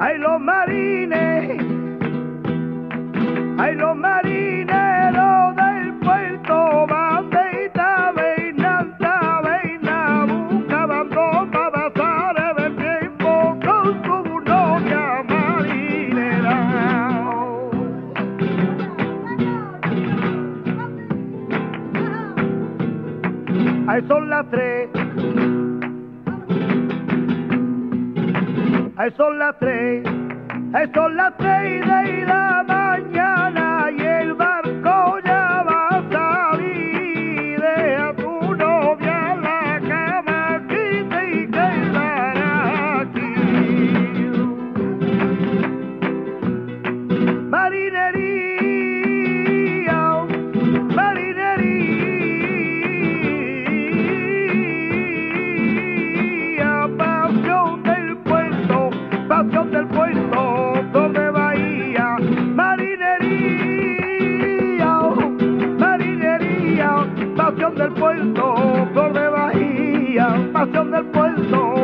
Ay, los marines, ay, los marineros del puerto van de taberna en taberna, buscaban dos pasares del tiempo con su novia marinera. Ay, son las 3. Ay, son las 3. Ay, son las 3 de la mañana y el barco ya va a salir. Deja tu novia en la cama y te quedará aquí. Marinería, marinería, pasión del puerto, pasión del puerto, sobre Bahía. Marinería, marinería, pasión del puerto, sobre Bahía, pasión del puerto.